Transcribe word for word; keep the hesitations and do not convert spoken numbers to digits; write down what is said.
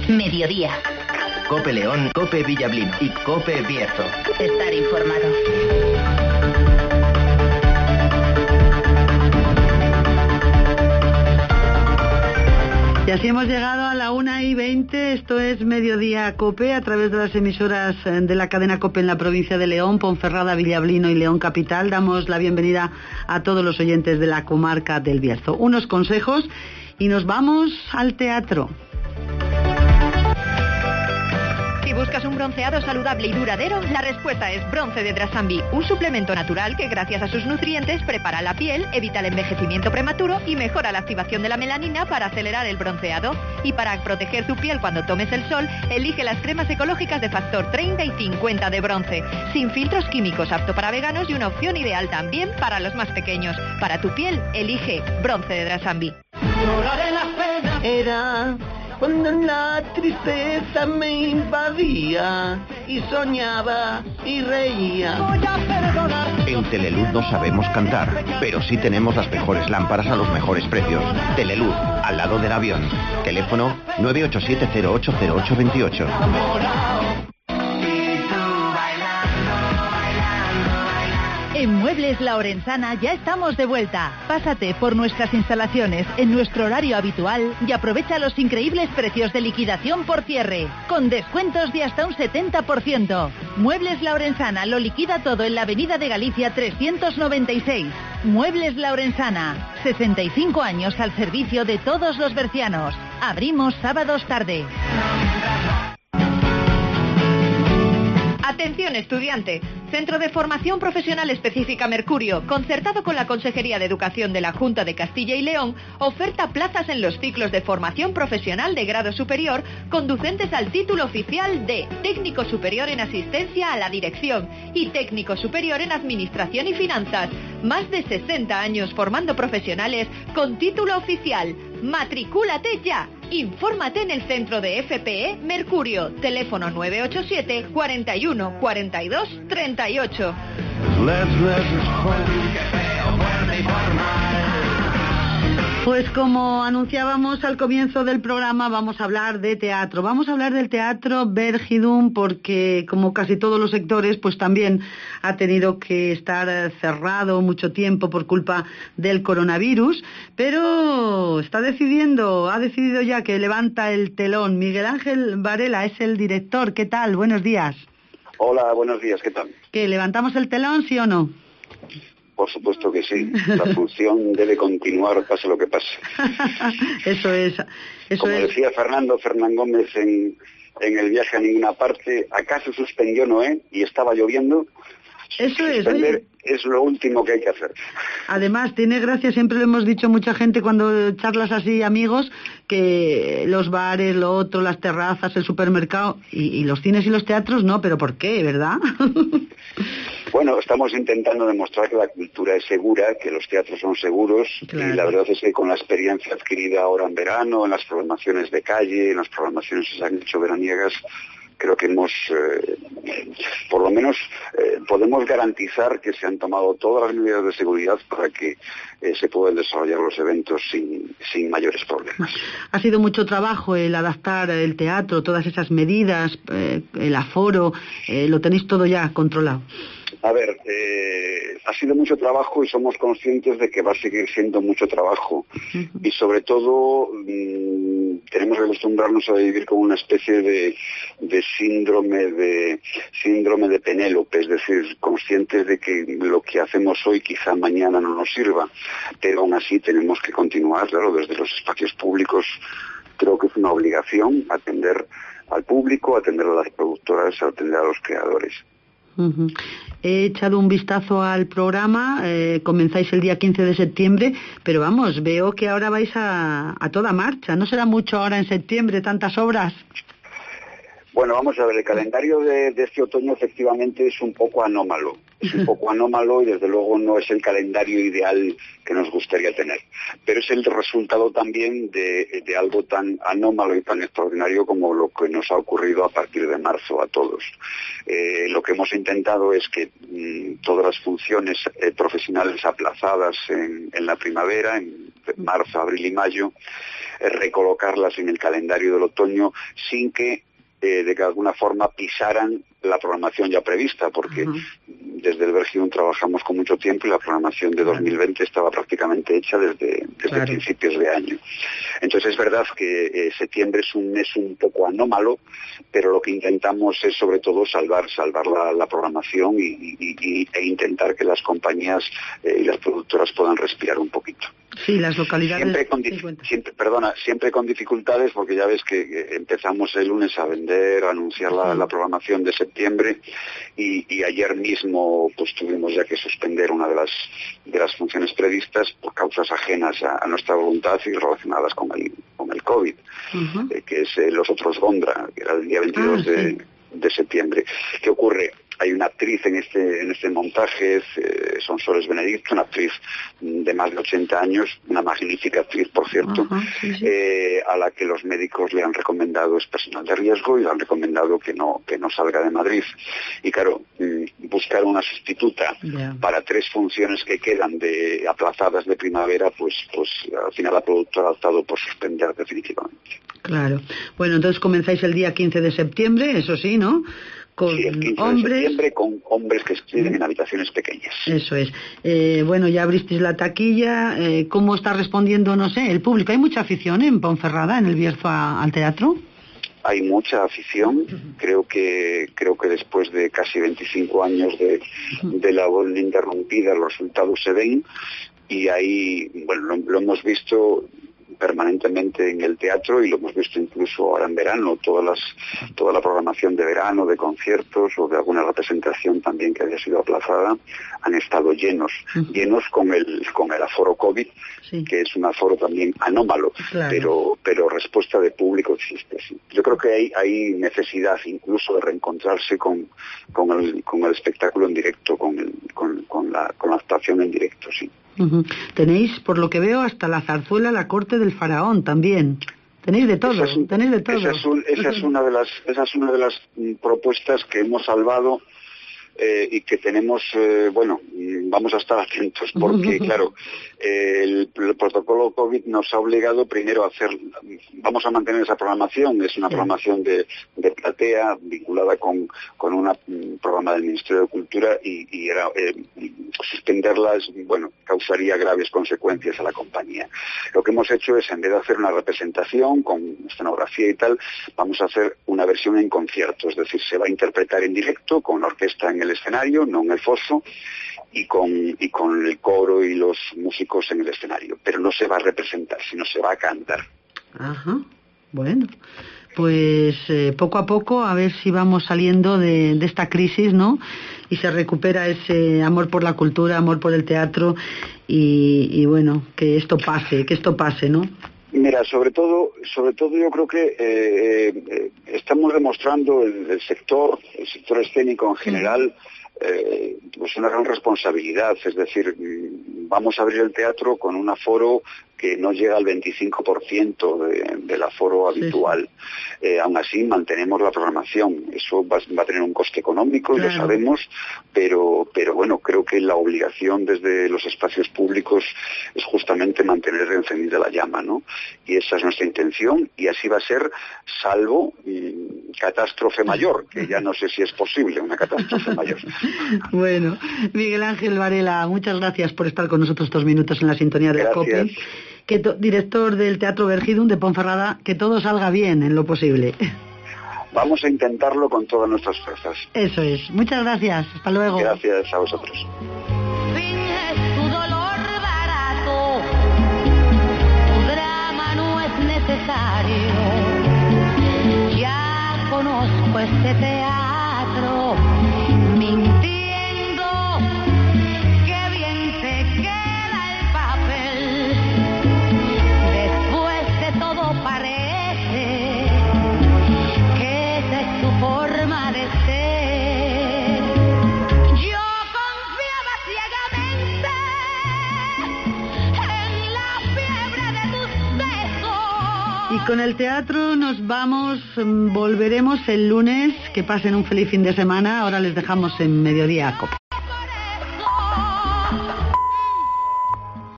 Mediodía. Cope León, Cope Villablino y Cope Bierzo. Estar informado. Y así hemos llegado a la una y veinte, esto es Mediodía Cope, a través de las emisoras de la cadena Cope en la provincia de León, Ponferrada, Villablino y León Capital. Damos la bienvenida a todos los oyentes de la comarca del Bierzo. Unos consejos y nos vamos al teatro. Si buscas un bronceado saludable y duradero, la respuesta es Bronce de Drasambi, un suplemento natural que gracias a sus nutrientes prepara la piel, evita el envejecimiento prematuro y mejora la activación de la melanina para acelerar el bronceado. Y para proteger tu piel cuando tomes el sol, elige las cremas ecológicas de factor treinta y cincuenta de bronce, sin filtros químicos, apto para veganos y una opción ideal también para los más pequeños. Para tu piel, elige Bronce de Drasambi. Era cuando la tristeza me invadía y soñaba y reía. En Teleluz no sabemos cantar, pero sí tenemos las mejores lámparas a los mejores precios. Teleluz, al lado del avión. Teléfono nueve ocho siete cero ocho cero ocho dos ocho. En Muebles La Orensana ya estamos de vuelta. Pásate por nuestras instalaciones en nuestro horario habitual y aprovecha los increíbles precios de liquidación por cierre, con descuentos de hasta un setenta por ciento. Muebles La Orensana lo liquida todo en la Avenida de Galicia trescientos noventa y seis. Muebles La Orensana, sesenta y cinco años al servicio de todos los bercianos. Abrimos sábados tarde. Atención estudiante, Centro de Formación Profesional Específica Mercurio, concertado con la Consejería de Educación de la Junta de Castilla y León, oferta plazas en los ciclos de formación profesional de grado superior conducentes al título oficial de Técnico Superior en Asistencia a la Dirección y Técnico Superior en Administración y Finanzas. Más de sesenta años formando profesionales con título oficial. ¡Matricúlate ya! Infórmate en el centro de F P E Mercurio. Teléfono nueve ocho siete, cuarenta y uno, cuarenta y dos, treinta y ocho. Pues como anunciábamos al comienzo del programa, vamos a hablar de teatro. Vamos a hablar del teatro Vergidum porque, como casi todos los sectores, pues también ha tenido que estar cerrado mucho tiempo por culpa del coronavirus, pero está decidiendo, ha decidido ya que levanta el telón. Miguel Ángel Varela es el director. ¿Qué tal? Buenos días. Hola, buenos días. ¿Qué tal? ¿Que levantamos el telón, sí o no? Por supuesto que sí. La función debe continuar, pase lo que pase. Eso es. Eso Como es. decía Fernando Fernán Gómez en, en el viaje a ninguna parte, ¿acaso suspendió Noé y estaba lloviendo? Eso es. Suspender Oye, es lo último que hay que hacer. además, tiene gracia, siempre lo hemos dicho mucha gente cuando charlas así, amigos, que los bares, lo otro, las terrazas, el supermercado, y, y los cines y los teatros no, pero ¿por qué, verdad? Bueno, estamos intentando demostrar que la cultura es segura, que los teatros son seguros, Claro. y la verdad es que con la experiencia adquirida ahora en verano, en las programaciones de calle, en las programaciones que se han hecho veraniegas, creo que hemos, eh, por lo menos, eh, podemos garantizar que se han tomado todas las medidas de seguridad para que eh, se puedan desarrollar los eventos sin, sin mayores problemas. Ha sido mucho trabajo el adaptar el teatro, todas esas medidas, eh, el aforo, eh, lo tenéis todo ya controlado. A ver, eh, ha sido mucho trabajo y somos conscientes de que va a seguir siendo mucho trabajo. Uh-huh. Y sobre todo mmm, tenemos que acostumbrarnos a vivir con una especie de, de síndrome de síndrome de Penélope, es decir, conscientes de que lo que hacemos hoy quizá mañana no nos sirva, pero aún así tenemos que continuar, claro, desde los espacios públicos. Creo que es una obligación atender al público, atender a las productoras, atender a los creadores. Uh-huh. He echado un vistazo al programa, eh, comenzáis el día quince de septiembre, pero vamos, veo que ahora vais a, a toda marcha. ¿No será mucho ahora en septiembre, tantas obras? Bueno, vamos a ver, el calendario de, de este otoño efectivamente es un poco anómalo. Es un poco anómalo y desde luego no es el calendario ideal que nos gustaría tener. Pero es el resultado también de, de algo tan anómalo y tan extraordinario como lo que nos ha ocurrido a partir de marzo a todos. Eh, lo que hemos intentado es que mmm, todas las funciones eh, profesionales aplazadas en, en la primavera, en marzo, abril y mayo, eh, recolocarlas en el calendario del otoño sin que eh, de alguna forma pisaran la programación ya prevista, porque uh-huh. desde el Bergium trabajamos con mucho tiempo y la programación de dos mil veinte estaba prácticamente hecha desde, desde claro. principios de año. Entonces es verdad que eh, septiembre es un mes un poco anómalo, pero lo que intentamos es sobre todo salvar salvar la, la programación y, y, y, e intentar que las compañías eh, y las productoras puedan respirar un poquito. Sí, las localidades... Siempre con, siempre, perdona, siempre con dificultades, porque ya ves que, que empezamos el lunes a vender, a anunciar la, sí. la programación de septiembre, y, y ayer mismo pues tuvimos ya que suspender una de las de las funciones previstas por causas ajenas a, a nuestra voluntad y relacionadas con el, con el COVID, uh-huh. eh, que es eh, Los Otros Gondra, que era el día veintidós ah, de, sí. de septiembre. ¿Qué ocurre? Hay una actriz en este en este montaje, es, eh, Sonsoles Benedicto, una actriz de más de ochenta años, una magnífica actriz, por cierto, uh-huh, sí, sí. Eh, a la que los médicos le han recomendado, es personal de riesgo, y le han recomendado que no que no salga de Madrid. Y claro, buscar una sustituta yeah. para tres funciones que quedan de aplazadas de primavera, pues pues al final la productora ha optado por suspender definitivamente. Claro. Bueno, entonces comenzáis el día quince de septiembre, eso sí, ¿no? Con sí, el quince hombres... de septiembre con hombres que escriben en habitaciones pequeñas. Eso es. Eh, bueno, ya abristeis la taquilla. Eh, ¿Cómo está respondiendo, no sé, el público? ¿Hay mucha afición en Ponferrada, en el Bierzo, a, al teatro? Hay mucha afición. Creo que creo que después de casi veinticinco años de, de labor ininterrumpida, los resultados se ven. Y ahí, bueno, lo, lo hemos visto permanentemente en el teatro y lo hemos visto incluso ahora en verano, todas las, toda la programación de verano, de conciertos o de alguna representación también que haya sido aplazada, han estado llenos, uh-huh. llenos con el con el aforo COVID, sí. que es un aforo también anómalo, claro. pero pero respuesta de público existe, sí. Yo creo que hay, hay necesidad incluso de reencontrarse con, con, el, con el espectáculo en directo, con, el, con, con, la, con la actuación en directo, sí. Uh-huh. Tenéis, por lo que veo, hasta la zarzuela La Corte del Faraón también. Tenéis de todo, esa es, tenéis de todo. Esa es, un, esa es una de las, esa es una de las propuestas que hemos salvado eh, y que tenemos, eh, bueno, vamos a estar atentos porque, claro, eh, el, el protocolo COVID nos ha obligado primero a hacer, vamos a mantener esa programación, es una sí. programación de, de platea vinculada con, con una, un programa del Ministerio de Cultura y, y era, eh, suspenderlas, bueno, causaría graves consecuencias a la compañía. Lo que hemos hecho es, en vez de hacer una representación con escenografía y tal, vamos a hacer una versión en concierto, es decir, se va a interpretar en directo con la orquesta en el escenario, no en el foso, y con, y con el coro y los músicos en el escenario, pero no se va a representar, sino se va a cantar. Ajá, bueno, pues eh, poco a poco a ver si vamos saliendo de, de esta crisis, ¿no? Y se recupera ese amor por la cultura, amor por el teatro y, y bueno, que esto pase, que esto pase, ¿no? Mira, sobre todo, sobre todo yo creo que eh, eh, estamos demostrando el, el sector, el sector escénico en general, eh, pues una gran responsabilidad, es decir, vamos a abrir el teatro con un aforo que no llega al veinticinco por ciento de, del aforo habitual. Sí. Eh, aún así mantenemos la programación. Eso va, va a tener un coste económico, claro. Lo sabemos, pero, pero bueno, creo que la obligación desde los espacios públicos es justamente mantener encendida la llama, ¿no? Y esa es nuestra intención, y así va a ser, salvo mmm, catástrofe mayor, que ya no sé si es posible una catástrofe mayor. Bueno, Miguel Ángel Varela, muchas gracias por estar con nosotros estos minutos en la sintonía de COPE. Que to, director del Teatro Bergidum de Ponferrada, que todo salga bien en lo posible. Vamos a intentarlo con todas nuestras fuerzas. Eso es. Muchas gracias. Hasta luego. Gracias a vosotros. Finges tu dolor barato, tu drama no es necesario. Ya conozco este teatro, mintiendo. Qué bien te queda el papel. Después de todo parece que esa es tu forma de ser. Yo con con el teatro nos vamos, volveremos el lunes. Que pasen un feliz fin de semana. Ahora les dejamos en Mediodía Cope.